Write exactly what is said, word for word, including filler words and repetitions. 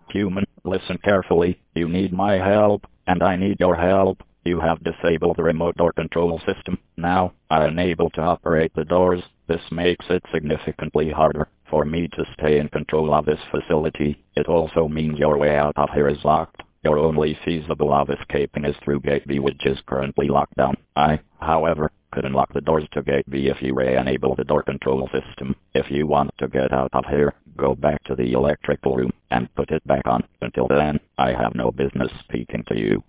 Human, listen carefully. You need my help, and I need your help. You have disabled the remote door control system. Now, I am unable to operate the doors. This makes it significantly harder for me to stay in control of this facility. It also means your way out of here is locked. Your only feasible of escaping is through Gate B, which is currently locked down. I, however, could unlock the doors to Gate B if you re-enable the door control system. If you want to get out of here, go back to the electrical room and put it back on. Until then, I have no business speaking to you.